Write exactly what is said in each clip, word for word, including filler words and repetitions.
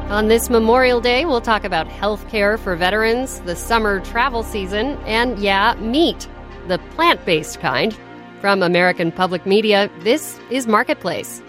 On this Memorial Day, we'll talk about health care for veterans, the summer travel season, and, yeah, meat, the plant-based kind. From American Public Media, this is Marketplace.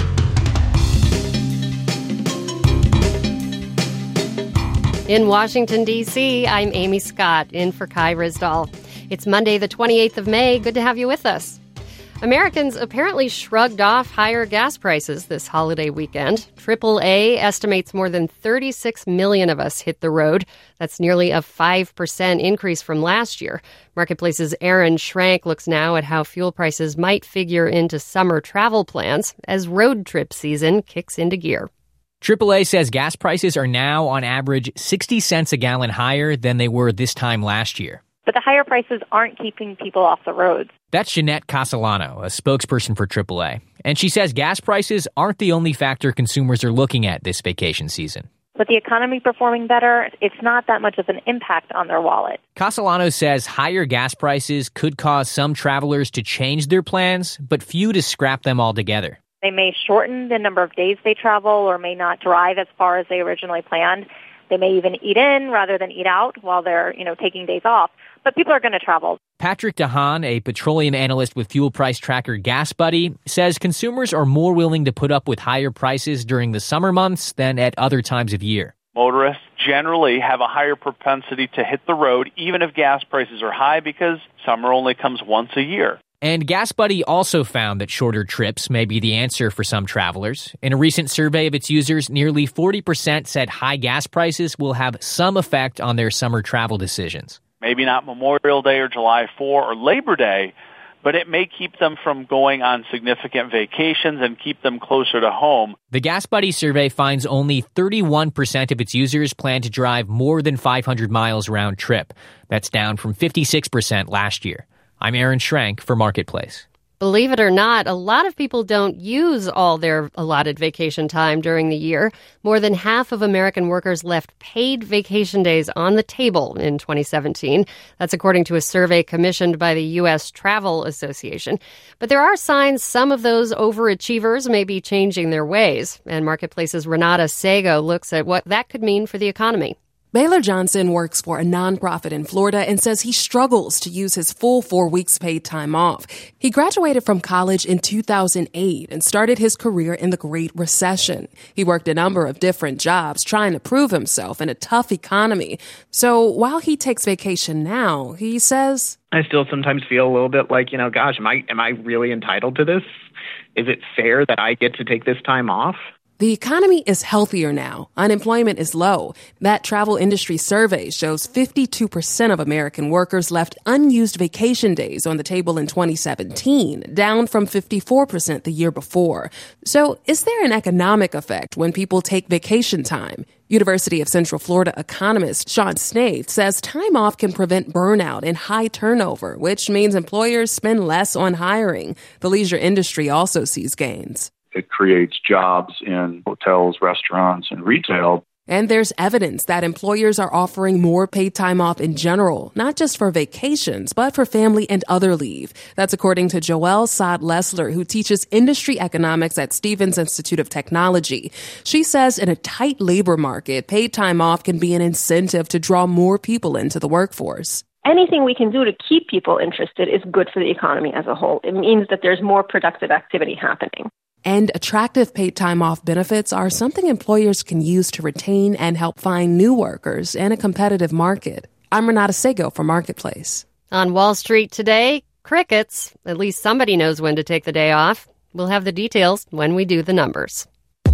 In Washington, D C, I'm Amy Scott, in for Kai Ryssdal. It's Monday, the twenty-eighth of May. Good to have you with us. Americans apparently shrugged off higher gas prices this holiday weekend. triple A estimates more than thirty-six million of us hit the road. That's nearly a five percent increase from last year. Marketplace's Aaron Schrank looks now at how fuel prices might figure into summer travel plans as road trip season kicks into gear. triple A says gas prices are now, on average, sixty cents a gallon higher than they were this time last year. But the higher prices aren't keeping people off the roads. That's Jeanette Castellano, a spokesperson for triple A. And she says gas prices aren't the only factor consumers are looking at this vacation season. With the economy performing better, it's not that much of an impact on their wallet. Castellano says higher gas prices could cause some travelers to change their plans, but few to scrap them altogether. They may shorten the number of days they travel or may not drive as far as they originally planned. They may even eat in rather than eat out while they're, you know, taking days off. But people are going to travel. Patrick DeHaan, a petroleum analyst with fuel price tracker GasBuddy, says consumers are more willing to put up with higher prices during the summer months than at other times of year. Motorists generally have a higher propensity to hit the road, even if gas prices are high, because summer only comes once a year. And GasBuddy also found that shorter trips may be the answer for some travelers. In a recent survey of its users, nearly forty percent said high gas prices will have some effect on their summer travel decisions. Maybe not Memorial Day or July fourth or Labor Day, but it may keep them from going on significant vacations and keep them closer to home. The GasBuddy survey finds only thirty-one percent of its users plan to drive more than five hundred miles round trip. That's down from fifty-six percent last year. I'm Aaron Schrank for Marketplace. Believe it or not, a lot of people don't use all their allotted vacation time during the year. More than half of American workers left paid vacation days on the table in twenty seventeen. That's according to a survey commissioned by the U S Travel Association. But there are signs some of those overachievers may be changing their ways. And Marketplace's Renata Sego looks at what that could mean for the economy. Baylor Johnson works for a nonprofit in Florida and says he struggles to use his full four weeks paid time off. He graduated from college in two thousand eight and started his career in the Great Recession. He worked a number of different jobs trying to prove himself in a tough economy. So while he takes vacation now, he says, I still sometimes feel a little bit like, you know, gosh, am I, am I really entitled to this? Is it fair that I get to take this time off? The economy is healthier now. Unemployment is low. That travel industry survey shows fifty-two percent of American workers left unused vacation days on the table in twenty seventeen, down from fifty-four percent the year before. So is there an economic effect when people take vacation time? University of Central Florida economist Sean Snaith says time off can prevent burnout and high turnover, which means employers spend less on hiring. The leisure industry also sees gains. It creates jobs in hotels, restaurants, and retail. And there's evidence that employers are offering more paid time off in general, not just for vacations, but for family and other leave. That's according to Joelle Saad-Lessler, who teaches industry economics at Stevens Institute of Technology. She says in a tight labor market, paid time off can be an incentive to draw more people into the workforce. Anything we can do to keep people interested is good for the economy as a whole. It means that there's more productive activity happening. And attractive paid time off benefits are something employers can use to retain and help find new workers in a competitive market. I'm Renata Sego for Marketplace. On Wall Street today, crickets. At least somebody knows when to take the day off. We'll have the details when we do the numbers.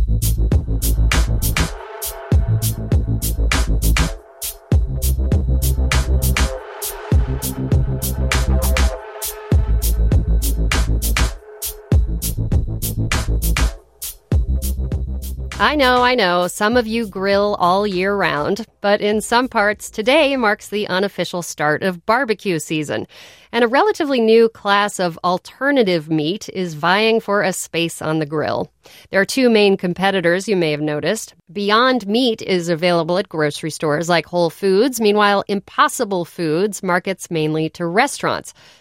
I know, I know, some of you grill all year round, but in some parts, today marks the unofficial start of barbecue season. And a relatively new class of alternative meat is vying for a space on the grill. There are two main competitors you may have noticed. Beyond Meat is available at grocery stores like Whole Foods. Meanwhile, Impossible Foods markets mainly to restaurants.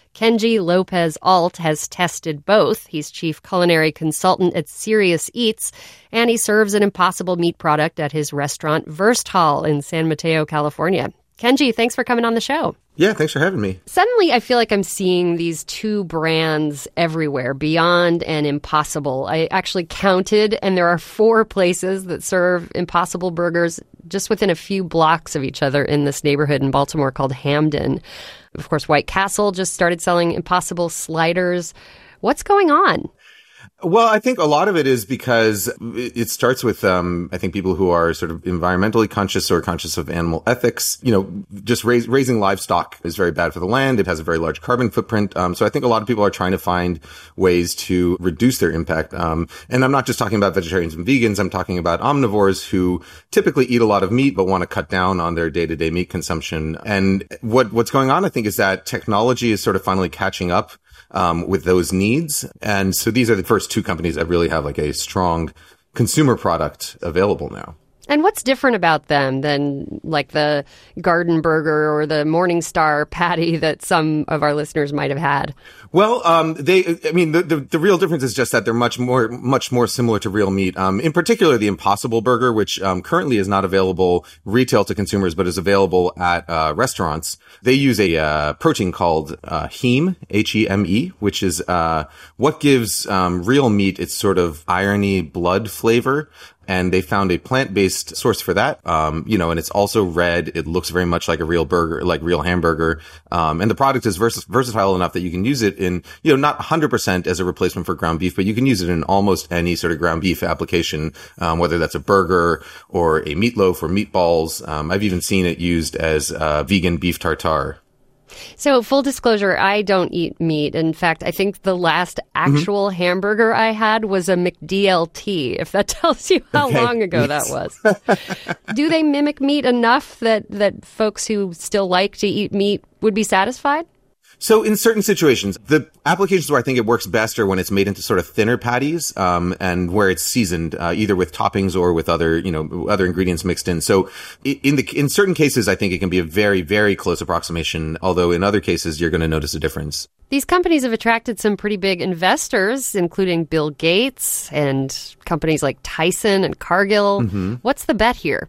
Kenji Lopez-Alt has tested both. He's chief culinary consultant at Serious Eats, and he serves an Impossible Meat product at his restaurant Wursthall in San Mateo, California. Kenji, thanks for coming on the show. Yeah, thanks for having me. Suddenly, I feel like I'm seeing these two brands everywhere, Beyond and Impossible. I actually counted, and there are four places that serve Impossible burgers just within a few blocks of each other in this neighborhood in Baltimore called Hamden. Of course, White Castle just started selling Impossible sliders. What's going on? Well, I think a lot of it is because it starts with, um, I think people who are sort of environmentally conscious or conscious of animal ethics. You know, just raise, raising livestock is very bad for the land. It has a very large carbon footprint. Um, so I think a lot of people are trying to find ways to reduce their impact. Um, and I'm not just talking about vegetarians and vegans. I'm talking about omnivores who typically eat a lot of meat, but want to cut down on their day-to-day meat consumption. And what, what's going on, I think, is that technology is sort of finally catching up Um, with those needs. And so these are the first two companies that really have like a strong consumer product available now. And what's different about them than like the Garden Burger or the Morningstar patty that some of our listeners might have had? Well, um, they, I mean, the, the, the real difference is just that they're much more, much more similar to real meat. Um, in particular, the Impossible Burger, which, um, currently is not available retail to consumers, but is available at, uh, restaurants. They use a, uh, protein called, uh, heme, H E M E, which is, uh, what gives, um, real meat its sort of irony blood flavor. And they found a plant-based source for that. Um, you know, and it's also red. It looks very much like a real burger, like real hamburger. Um, and the product is vers- versatile enough that you can use it in, you know, not one hundred percent as a replacement for ground beef, but you can use it in almost any sort of ground beef application, um, whether that's a burger or a meatloaf or meatballs. Um, I've even seen it used as, uh, vegan beef tartare. So full disclosure, I don't eat meat. In fact, I think the last actual mm-hmm. hamburger I had was a McDLT, if that tells you how okay. long ago yes. that was. Do they mimic meat enough that, that folks who still like to eat meat would be satisfied? So in certain situations, the applications where I think it works best are when it's made into sort of thinner patties, um, and where it's seasoned, uh, either with toppings or with other, you know, other ingredients mixed in. So in the, in certain cases, I think it can be a very, very close approximation. Although in other cases, you're going to notice a difference. These companies have attracted some pretty big investors, including Bill Gates and companies like Tyson and Cargill. Mm-hmm. What's the bet here?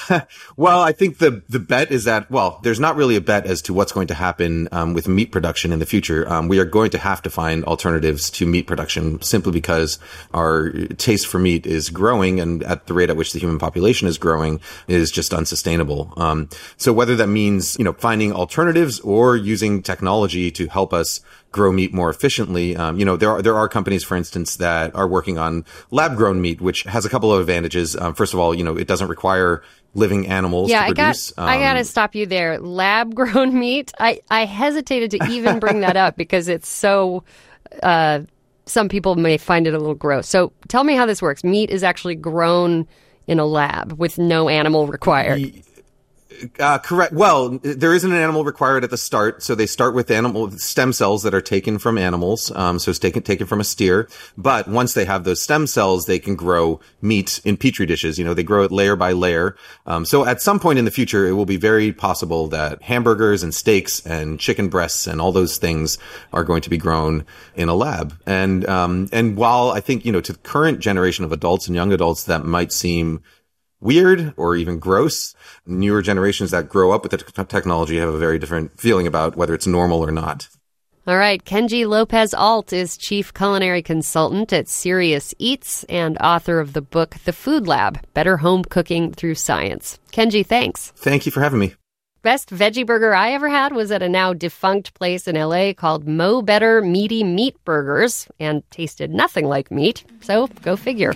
Well, I think the the bet is that, well, there's not really a bet as to what's going to happen um, with meat production in the future. Um, we are going to have to find alternatives to meat production simply because our taste for meat is growing, and at the rate at which the human population is growing is just unsustainable. Um, so whether that means, you know, finding alternatives or using technology to help us grow meat more efficiently. Um, you know, there are, there are companies, for instance, that are working on lab grown meat, which has a couple of advantages. Um, first of all, you know, it doesn't require living animals yeah, to produce. I got, um, I got to stop you there. Lab grown meat. I, I hesitated to even bring that up because it's so, uh, some people may find it a little gross. So tell me how this works. Meat is actually grown in a lab with no animal required. Y- Uh, correct. Well, there isn't an animal required at the start. So they start with animal stem cells that are taken from animals. Um, so it's taken, taken from a steer. But once they have those stem cells, they can grow meat in petri dishes. You know, they grow it layer by layer. Um, so at some point in the future, it will be very possible that hamburgers and steaks and chicken breasts and all those things are going to be grown in a lab. And, um, and while I think, you know, to the current generation of adults and young adults, that might seem weird or even gross, newer generations that grow up with the t- technology have a very different feeling about whether it's normal or not. All right. Kenji Lopez-Alt is chief culinary consultant at Serious Eats and author of the book, The Food Lab, Better Home Cooking Through Science. Kenji, thanks. Thank you for having me. Best veggie burger I ever had was at a now defunct place in L A called Mo Better Meaty Meat Burgers and tasted nothing like meat. So go figure.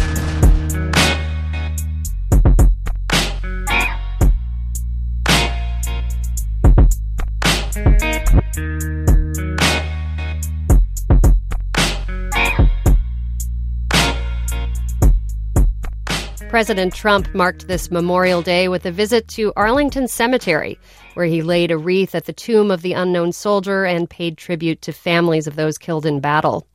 President Trump marked this Memorial Day with a visit to Arlington Cemetery, where he laid a wreath at the tomb of the unknown soldier and paid tribute to families of those killed in battle.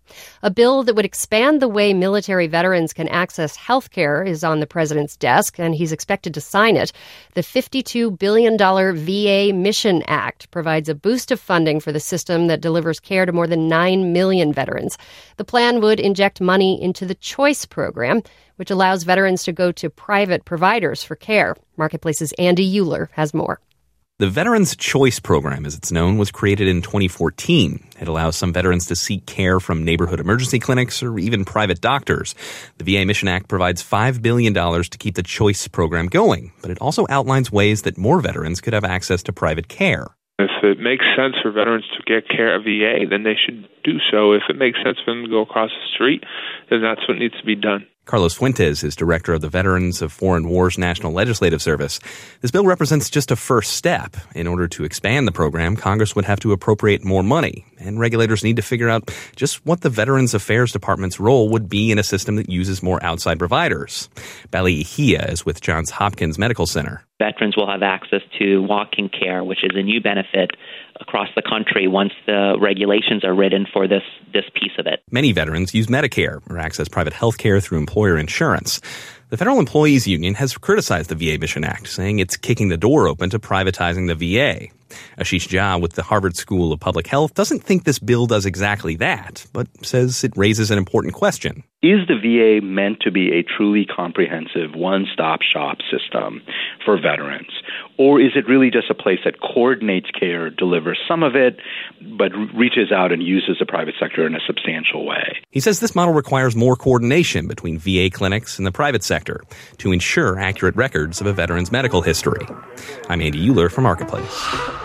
A bill that would expand the way military veterans can access health care is on the president's desk, and he's expected to sign it. The fifty-two billion dollars V A Mission Act provides a boost of funding for the system that delivers care to more than nine million veterans. The plan would inject money into the CHOICE program, which allows veterans to go to private providers for care. Marketplace's Andy Euler has more. The Veterans Choice Program, as it's known, was created in twenty fourteen. It allows some veterans to seek care from neighborhood emergency clinics or even private doctors. The V A Mission Act provides five billion dollars to keep the Choice program going, but it also outlines ways that more veterans could have access to private care. If it makes sense for veterans to get care at V A, then they should do so. If it makes sense for them to go across the street, then that's what needs to be done. Carlos Fuentes is director of the Veterans of Foreign Wars National Legislative Service. This bill represents just a first step. In order to expand the program, Congress would have to appropriate more money, and regulators need to figure out just what the Veterans Affairs Department's role would be in a system that uses more outside providers. Bali Ihia is with Johns Hopkins Medical Center. Veterans will have access to walk-in care, which is a new benefit across the country once the regulations are written for this this piece of it. Many veterans use Medicare or access private health care through employer insurance. The Federal Employees Union has criticized the V A Mission Act, saying it's kicking the door open to privatizing the V A. Ashish Jha with the Harvard School of Public Health doesn't think this bill does exactly that, but says it raises an important question. Is the V A meant to be a truly comprehensive one-stop shop system for veterans? Or is it really just a place that coordinates care, delivers some of it, but reaches out and uses the private sector in a substantial way? He says this model requires more coordination between V A clinics and the private sector to ensure accurate records of a veteran's medical history. I'm Andy Euler for Marketplace.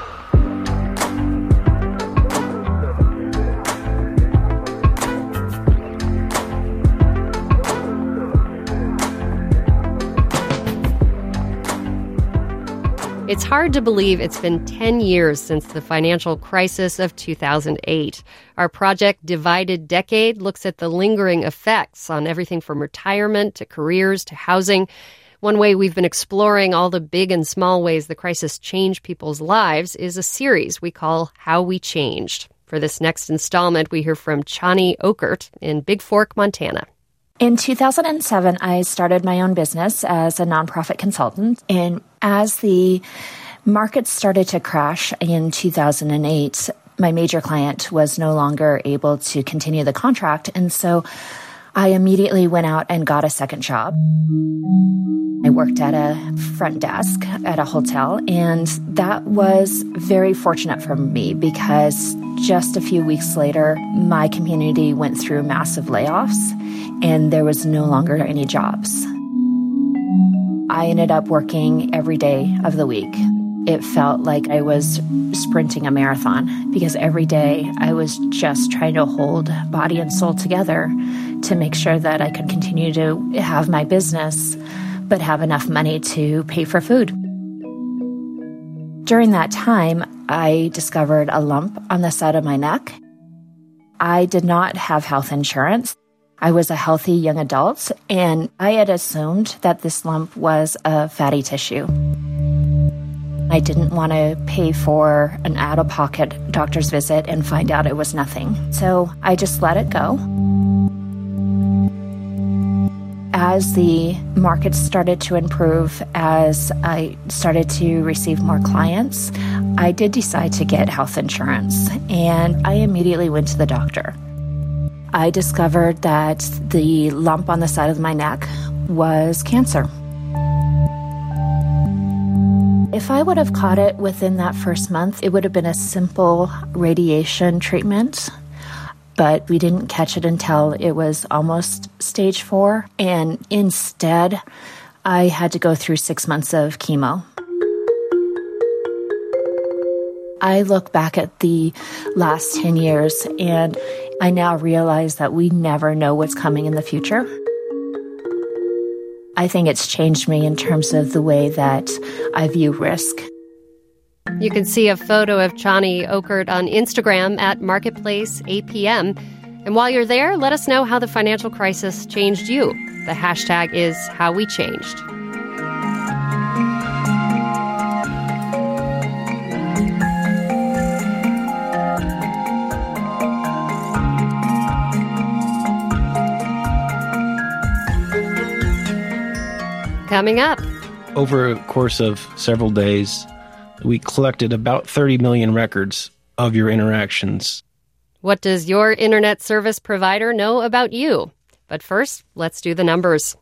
It's hard to believe it's been ten years since the financial crisis of two thousand eight. Our project Divided Decade looks at the lingering effects on everything from retirement to careers to housing. One way we've been exploring all the big and small ways the crisis changed people's lives is a series we call How We Changed. For this next installment, we hear from Chani Okert in Big Fork, Montana. In two thousand seven, I started my own business as a nonprofit consultant. And as the markets started to crash in two thousand eight, my major client was no longer able to continue the contract. And so I immediately went out and got a second job. I worked at a front desk at a hotel, and that was very fortunate for me because just a few weeks later, my community went through massive layoffs, and there was no longer any jobs. I ended up working every day of the week. It felt like I was sprinting a marathon because every day I was just trying to hold body and soul together to make sure that I could continue to have my business, but have enough money to pay for food. During that time, I discovered a lump on the side of my neck. I did not have health insurance. I was a healthy young adult, and I had assumed that this lump was a fatty tissue. I didn't want to pay for an out-of-pocket doctor's visit and find out it was nothing. So I just let it go. As the market started to improve, as I started to receive more clients, I did decide to get health insurance, and I immediately went to the doctor. I discovered that the lump on the side of my neck was cancer. If I would have caught it within that first month, it would have been a simple radiation treatment. But we didn't catch it until it was almost stage four. And instead, I had to go through six months of chemo. I look back at the last ten years, and I now realize that we never know what's coming in the future. I think it's changed me in terms of the way that I view risk. You can see a photo of Chani Okert on Instagram at Marketplace A P M. And while you're there, let us know how the financial crisis changed you. The hashtag is How We Changed. Coming up. Over a course of several days, we collected about thirty million records of your interactions. What does your internet service provider know about you? But first, let's do the numbers.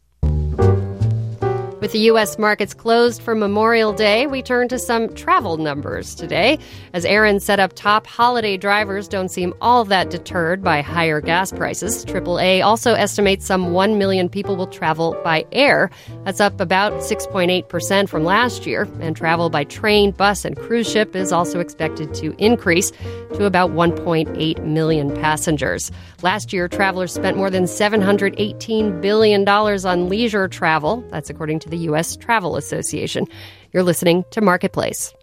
With the U S markets closed for Memorial Day, we turn to some travel numbers today. As Aaron set up top, holiday drivers don't seem all that deterred by higher gas prices. triple A also estimates some one million people will travel by air. That's up about six point eight percent from last year. And travel by train, bus, and cruise ship is also expected to increase to about one point eight million passengers. Last year, travelers spent more than seven hundred eighteen billion dollars on leisure travel. That's according to the U S Travel Association. You're listening to Marketplace.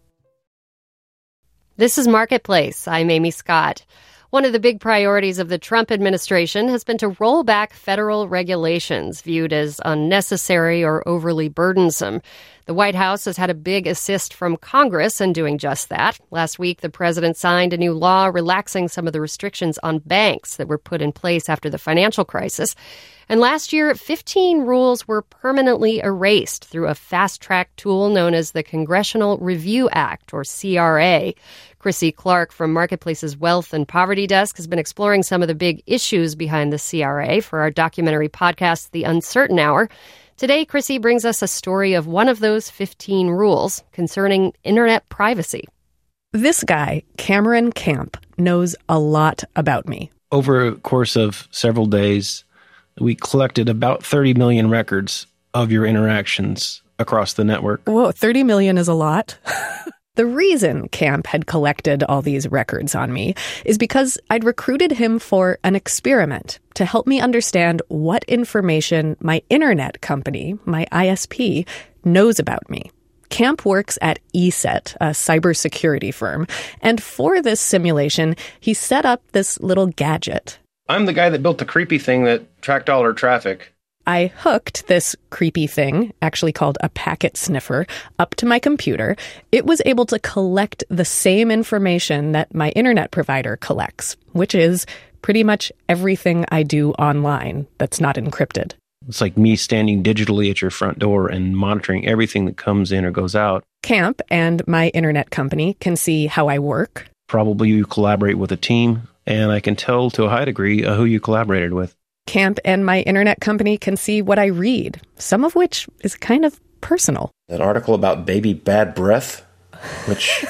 This is Marketplace. I'm Amy Scott. One of the big priorities of the Trump administration has been to roll back federal regulations viewed as unnecessary or overly burdensome. The White House has had a big assist from Congress in doing just that. Last week, the president signed a new law relaxing some of the restrictions on banks that were put in place after the financial crisis. And last year, fifteen rules were permanently erased through a fast-track tool known as the Congressional Review Act, or C R A. Chrissy Clark from Marketplace's Wealth and Poverty Desk has been exploring some of the big issues behind the C R A for our documentary podcast, The Uncertain Hour. Today, Chrissy brings us a story of one of those fifteen rules concerning internet privacy. This guy, Cameron Camp, knows a lot about me. Over a course of several days, we collected about thirty million records of your interactions across the network. Whoa, thirty million is a lot. The reason Camp had collected all these records on me is because I'd recruited him for an experiment to help me understand what information my internet company, my I S P, knows about me. Camp works at E S E T, a cybersecurity firm, and for this simulation, he set up this little gadget. I'm the guy that built the creepy thing that tracked all our traffic. I hooked this creepy thing, actually called a packet sniffer, up to my computer. It was able to collect the same information that my internet provider collects, which is pretty much everything I do online that's not encrypted. It's like me standing digitally at your front door and monitoring everything that comes in or goes out. Camp and my internet company can see how I work. Probably you collaborate with a team, and I can tell to a high degree uh, who you collaborated with. Camp and my internet company can see what I read, some of which is kind of personal. That article about baby bad breath, which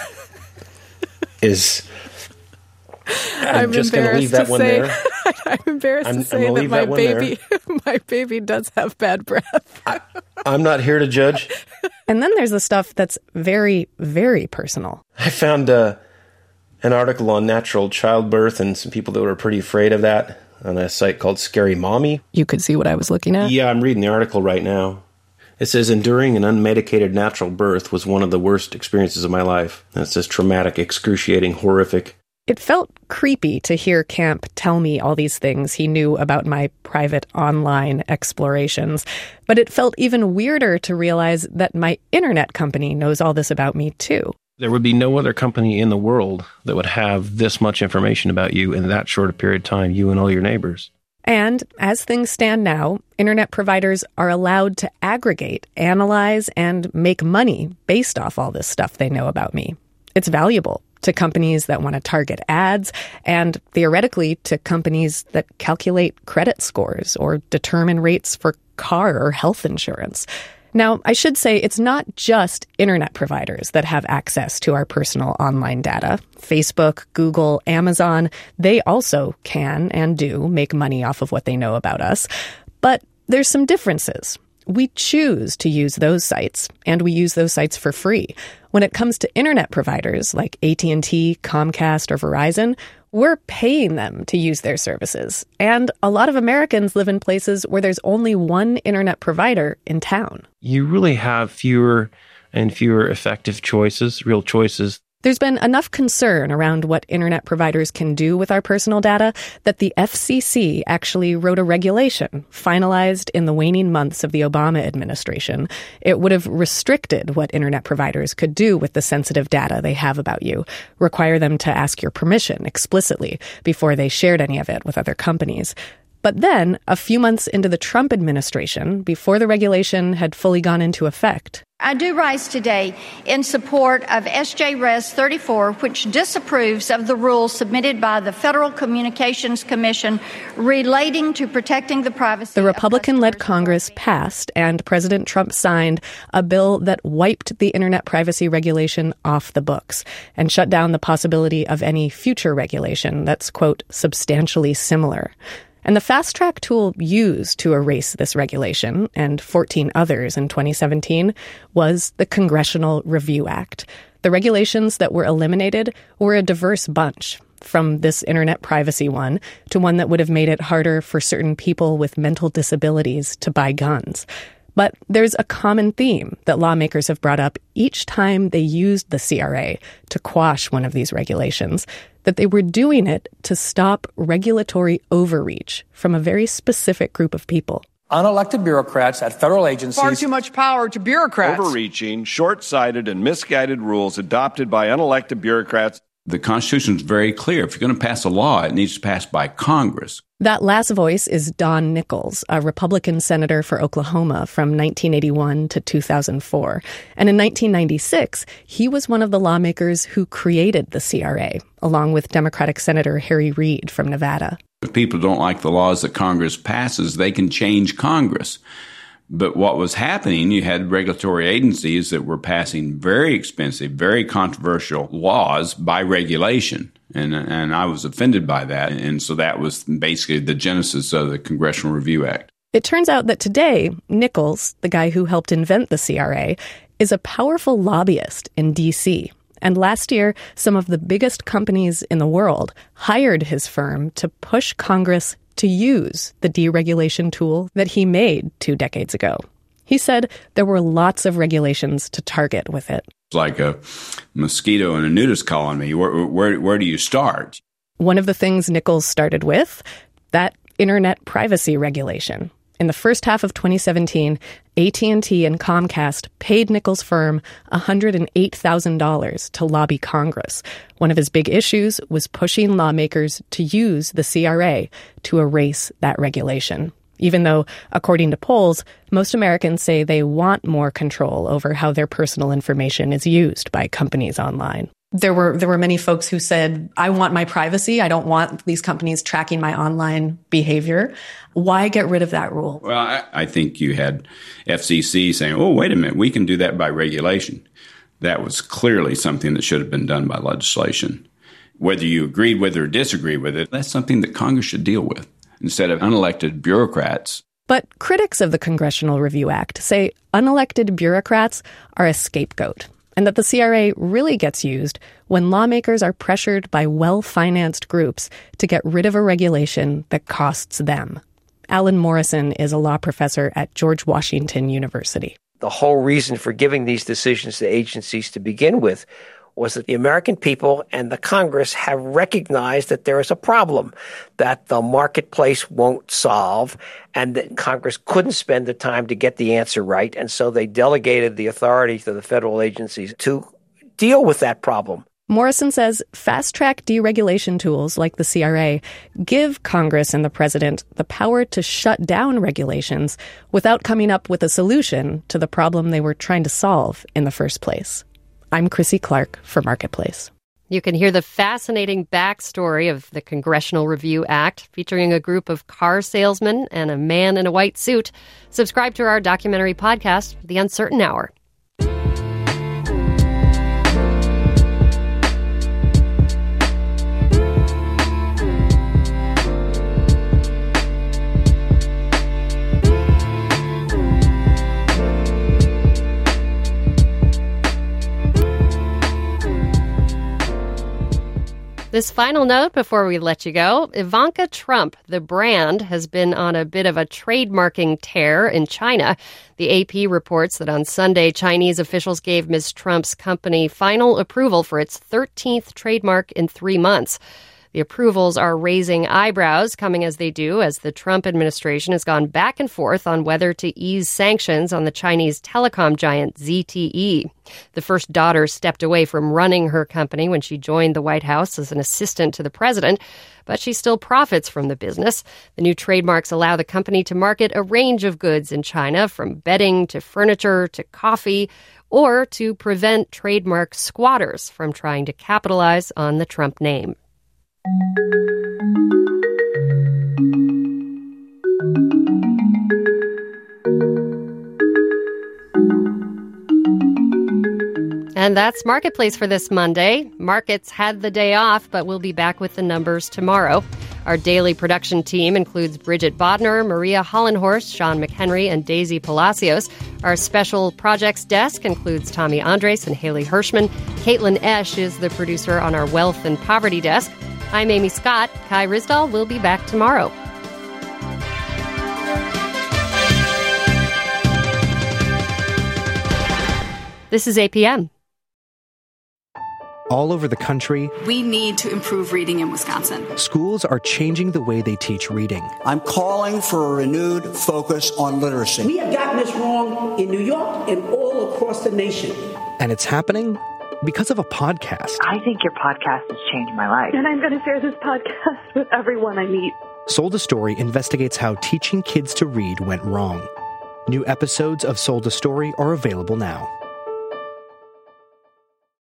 is... I'm, I'm just going to leave that to one say, there. I'm embarrassed I'm, to say I'm that my that baby, my baby does have bad breath. I, I'm not here to judge. And then there's the stuff that's very, very personal. I found uh, an article on natural childbirth and some people that were pretty afraid of that on a site called Scary Mommy. You could see what I was looking at? Yeah, I'm reading the article right now. It says, enduring an unmedicated natural birth was one of the worst experiences of my life. That's just traumatic, excruciating, horrific. It felt creepy to hear Camp tell me all these things he knew about my private online explorations, but it felt even weirder to realize that my internet company knows all this about me too. There would be no other company in the world that would have this much information about you in that short a period of time, you and all your neighbors. And as things stand now, internet providers are allowed to aggregate, analyze, and make money based off all this stuff they know about me. It's valuable to companies that want to target ads, and theoretically to companies that calculate credit scores or determine rates for car or health insurance. Now, I should say it's not just internet providers that have access to our personal online data. Facebook, Google, Amazon, they also can and do make money off of what they know about us. But there's some differences. We choose to use those sites, and we use those sites for free. When it comes to internet providers like A T and T, Comcast, or Verizon, we're paying them to use their services. And a lot of Americans live in places where there's only one internet provider in town. You really have fewer and fewer effective choices, real choices. There's been enough concern around what internet providers can do with our personal data that the F C C actually wrote a regulation finalized in the waning months of the Obama administration. It would have restricted what internet providers could do with the sensitive data they have about you, require them to ask your permission explicitly before they shared any of it with other companies. But then, a few months into the Trump administration, before the regulation had fully gone into effect, I do rise today in support of S J Res thirty-four, which disapproves of the rules submitted by the Federal Communications Commission relating to protecting the privacy. The Republican-led Congress passed, and President Trump signed, a bill that wiped the internet privacy regulation off the books and shut down the possibility of any future regulation that's, quote, substantially similar. And the fast-track tool used to erase this regulation, and fourteen others in twenty seventeen, was the Congressional Review Act. The regulations that were eliminated were a diverse bunch, from this internet privacy one to one that would have made it harder for certain people with mental disabilities to buy guns. But there's a common theme that lawmakers have brought up each time they used the C R A to quash one of these regulations, that they were doing it to stop regulatory overreach from a very specific group of people. Unelected bureaucrats at federal agencies. Far too much power to bureaucrats. Overreaching, short-sighted, and misguided rules adopted by unelected bureaucrats. The Constitution is very clear. If you're going to pass a law, it needs to pass by Congress. That last voice is Don Nickles, a Republican senator for Oklahoma from nineteen eighty-one to two thousand four. And in nineteen ninety-six, he was one of the lawmakers who created the C R A, along with Democratic Senator Harry Reid from Nevada. If people don't like the laws that Congress passes, they can change Congress. But what was happening, you had regulatory agencies that were passing very expensive, very controversial laws by regulation. And and I was offended by that. And so that was basically the genesis of the Congressional Review Act. It turns out that today, Nickles, the guy who helped invent the C R A, is a powerful lobbyist in D C. And last year, some of the biggest companies in the world hired his firm to push Congress to use the deregulation tool that he made two decades ago. He said there were lots of regulations to target with it. It's like a mosquito in a nudist colony. Where, where, where do you start? One of the things Nickles started with, that internet privacy regulation. In the first half of twenty seventeen, A T and T and Comcast paid Nickles' firm one hundred eight thousand dollars to lobby Congress. One of his big issues was pushing lawmakers to use the C R A to erase that regulation. Even though, according to polls, most Americans say they want more control over how their personal information is used by companies online. There were there were many folks who said, I want my privacy. I don't want these companies tracking my online behavior. Why get rid of that rule? Well, I, I think you had F C C saying, oh, wait a minute, we can do that by regulation. That was clearly something that should have been done by legislation. Whether you agreed with it or disagreed with it, that's something that Congress should deal with instead of unelected bureaucrats. But critics of the Congressional Review Act say unelected bureaucrats are a scapegoat, and that the C R A really gets used when lawmakers are pressured by well-financed groups to get rid of a regulation that costs them. Alan Morrison is a law professor at George Washington University. The whole reason for giving these decisions to agencies to begin with was that the American people and the Congress have recognized that there is a problem that the marketplace won't solve and that Congress couldn't spend the time to get the answer right. And so they delegated the authority to the federal agencies to deal with that problem. Morrison says fast-track deregulation tools like the C R A give Congress and the president the power to shut down regulations without coming up with a solution to the problem they were trying to solve in the first place. I'm Chrissy Clark for Marketplace. You can hear the fascinating backstory of the Congressional Review Act, featuring a group of car salesmen and a man in a white suit. Subscribe to our documentary podcast, The Uncertain Hour. This final note before we let you go, Ivanka Trump, the brand, has been on a bit of a trademarking tear in China. The A P reports that on Sunday, Chinese officials gave Miz Trump's company final approval for its thirteenth trademark in three months. The approvals are raising eyebrows, coming as they do as the Trump administration has gone back and forth on whether to ease sanctions on the Chinese telecom giant Z T E. The first daughter stepped away from running her company when she joined the White House as an assistant to the president, but she still profits from the business. The new trademarks allow the company to market a range of goods in China, from bedding to furniture to coffee, or to prevent trademark squatters from trying to capitalize on the Trump name. And that's Marketplace for this Monday. Markets had the day off, but we'll be back with the numbers tomorrow. Our daily production team includes Bridget Bodner, Maria Hollenhorst, Sean McHenry, and Daisy Palacios. Our special projects desk includes Tommy Andres and Haley Hirschman. Caitlin Esch is the producer on our wealth and poverty desk. I'm Amy Scott. Kai Ryssdal will be back tomorrow. This is A P M. All over the country, we need to improve reading in Wisconsin. Schools are changing the way they teach reading. I'm calling for a renewed focus on literacy. We have gotten this wrong in New York and all across the nation. And it's happening because of a podcast. I think your podcast has changed my life. And I'm going to share this podcast with everyone I meet. Sold a Story investigates how teaching kids to read went wrong. New episodes of Sold a Story are available now.